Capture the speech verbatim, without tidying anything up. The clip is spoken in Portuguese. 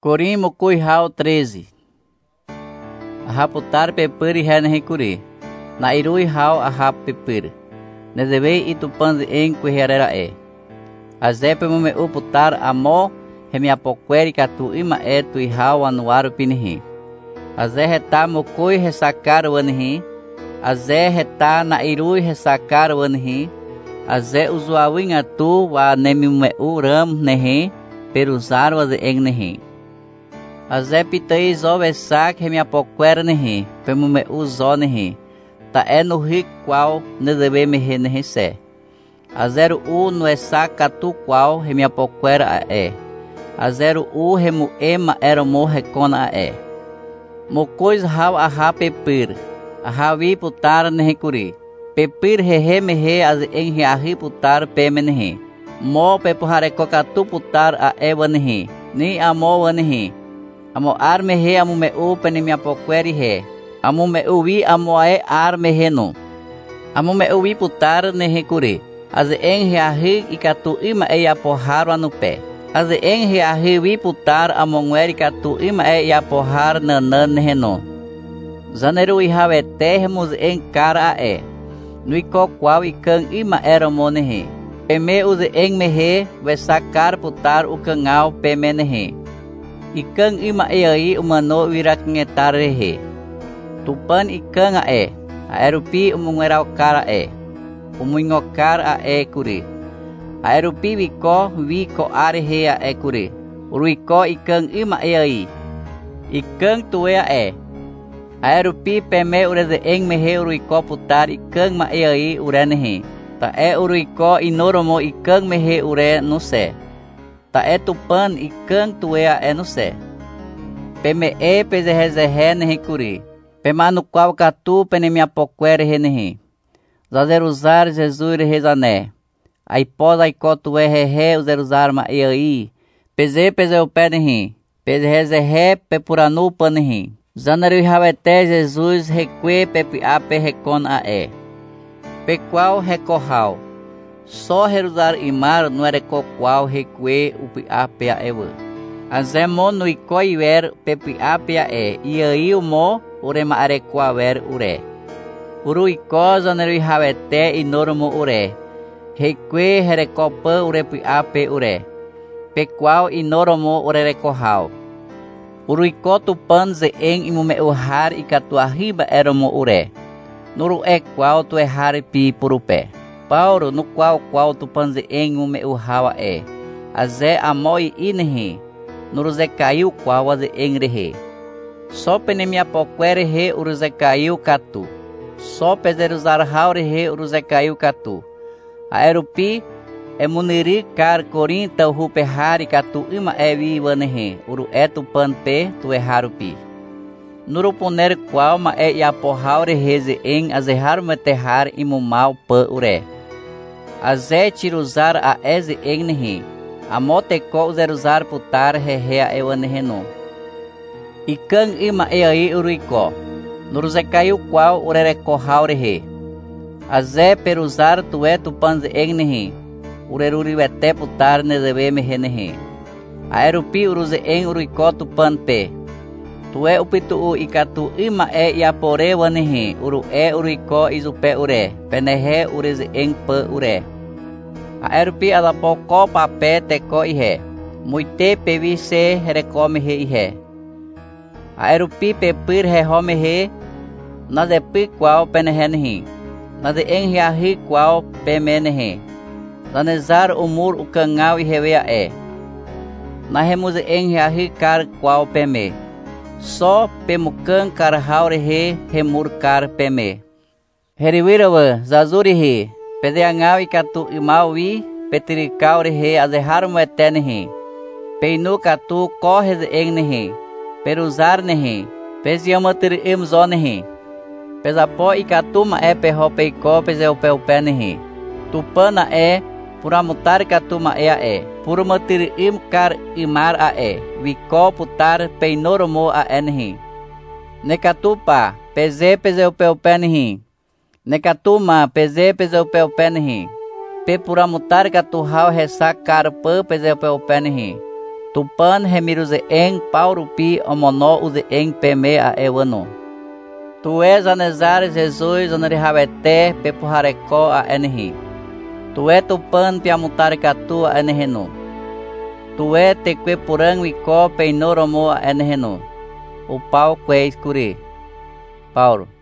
Corim mukui hau treze. Ahaputar pepir hen hikuri. Na irui hau ahap pepir. Nezeve itupanzi en kuherera e. Azepe mume uputar amo hemiapoqueri katu ima e tu hau anuaru pinhi. Aze heta mukui resakar wanhi. Aze heta na irui resakar wanhi. Aze usuawin atu wa nemimume uram nehi. Perusar waze eng nehi. Aze pitei zo vesak hemiapoquer nehi. Pemume uzo nehi. Ta é no ri qual ne deve me renese. A zero u no essa catu qual remiapoquera a é. A zero u remu ema era mo recona a é. Mo cois hau a ha pepir. A havi putar ne recuri. Pepir rehe me re as en reahi putar pemenhe. Mo pepuhareco catu putar a é vanhe. Ni amo vanhe. Amo ar me re amo me u penemiapoqueri re. Amo me uvi amo ae ar me reno. Amo me uvi putar ne recuri. As en reahi ikatu ima e apohar no pé. As en reahi vi putar amongueri katu ima e apohar nanan reno. Zaneru ihave termos en cara e. No ico qual ikan ima era monehe. Eme use en mehe vesacar putar o canal pemenehe. Ikan ima e aí umano virakngetar rehe. Tupan ikan a e, a erupi umungerau cara e, umungokar a e kuri. A erupi wiko wiko arehe a e kuri. Uruiko ikan ima e ai. Ikan tuea e. A erupi peme ureze eng mehe uruiko putar ikan ma e ai urenehe. Ta e uruiko inoromo ikan mehe ure no se. Ta e tupan ikan tuea e no se. Peme e pezehezehe nehe kuri. Pemano qual catu penemiapoquere renehi. Zazeruzar Jesus rezané. Aipós aicotu é rehe uzeruzar ma e aí. Peze peze o pé nehi. Peze rezehe pepuranu panehi. Zaneru havete Jesus reque pepi ape recon a e. Pequal recorral. Só heruzar imar no ereco qual reque upi ape a ewa. Azemo no icoiver pepi ape a e. E aí o mo urema arequa ver ure. Uruiko zaneru havete inormo ure. Reque herecopa urepi ape ure. Pequal inormo ure recohal. Uruiko tupan ze en imume uhar ikatua riba eromo ure. Nuru e qual tu errar pi purupe. Pauro no qual qual tupan ze en imume uhawa e. Aze amoi inhi. Nuru ze caiu qual aze engrehe. Só penemiapoquere re uruze caiu catu. Só pezeruzar haure re uruze caiu catu. Aerupi emuniri car corinta ruperhari catu ima evi vanehe. Uru etu panpe tu errarupi. Nuruponer qual ma e iapohaure reze en azerrar meterrar imumal pa ure. Aze tiruzar a eze engnehe. Amoteco uzeruzar putar rehea evaneheno. Ikan ima e aí uruiko. Nuruze caiu qual urereco haurehe. Aze peruzar tué tupanze egnehe. Ureruriwete putar nezeve mehenehe. Aerupi uruze en uruiko tupanpe. Tué upitu u ikatu ima e iapore wanehe. Uru e uruiko izupe ure. Penehe ureze en pa ure. Aerupi adapoko pape teko ihe. Muite pevise herecomehe ihe. Aerupi pepir rehomehe. Nade pi qual penehenehi. Nade enriahi qual pemenehe. Nanezar umur o canal e revea e. Nahemuse enriahi car qual peme. Só pemucan car haurehe remur car peme. Heriwirawa zazurihi. Pedeangau e catu imauvi. Petiricaurehe azerharum etenehi. Peinu catu corres engnehi. Peruzar nehi, peziamatir imzo nehi. Pesapo ikatuma e perro peiko pezeu peu pé nehi. Tupana e, puramutar katuma e a e. Purumatir imkar imar a e. Viko putar peinoromo a e nehi. Nekatupa, peze pezeu peu pé nehi. Nekatuma, peze pezeu peu pé nehi. Pe puramutar katuhau resak karpa pezeu peu pé nehi. Tupan hemiruzeeng paurupi omono uzeeng peme a ewano. Tu é Zanezar Jesus onerihavete pepuhareko a enhi. Tu é tupan piamutarikatu a enhenu. Tu é tequepurang wiko peinoromo a enhenu. O pau queis curi. Paulo.